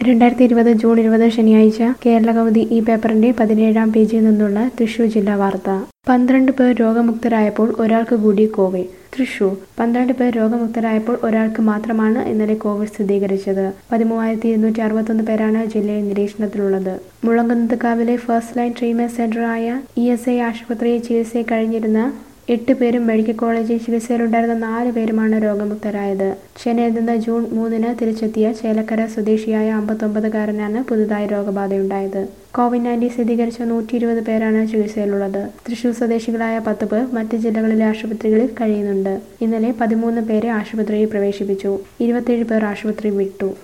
2020 June 20 ശനിയാഴ്ച കേരളകൗമുദി ഈ പേപ്പറിന്റെ 17-ാം പേജിൽ നിന്നുള്ള തൃശൂർ ജില്ലാ വാർത്ത. 12 പേർ രോഗമുക്തരായപ്പോൾ ഒരാൾക്ക് കൂടി കോവിഡ്. തൃശൂർ 12 പേർ രോഗമുക്തരായപ്പോൾ ഒരാൾക്ക് മാത്രമാണ് ഇന്നലെ കോവിഡ് സ്ഥിരീകരിച്ചത്. 13,261 പേരാണ് ജില്ലയിൽ നിരീക്ഷണത്തിലുള്ളത്. മുളങ്കുന്നത്തുകാവിലെ ഫസ്റ്റ് ലൈൻ ട്രീറ്റ്മെന്റ് സെന്ററായ ESI ആശുപത്രിയിൽ ചികിത്സയിൽ കഴിഞ്ഞിരുന്ന 8 പേരും മെഡിക്കൽ കോളേജിൽ ചികിത്സയിലുണ്ടായിരുന്ന 4 പേരുമാണ് രോഗമുക്തരായത്. ചെന്നൈയിൽ നിന്ന് ജൂൺ 3-ന് തിരിച്ചെത്തിയ ചേലക്കര സ്വദേശിയായ 59-കാരനാണ് പുതുതായി രോഗബാധയുണ്ടായത്. കോവിഡ്-19 സ്ഥിരീകരിച്ച 120 പേരാണ് ചികിത്സയിലുള്ളത്. തൃശൂർ സ്വദേശികളായ 10 പേർ മറ്റ് ജില്ലകളിലെ ആശുപത്രികളിൽ കഴിയുന്നുണ്ട്. ഇന്നലെ 13 പേരെ ആശുപത്രിയിൽ പ്രവേശിപ്പിച്ചു. 27 പേർ ആശുപത്രി വിട്ടു.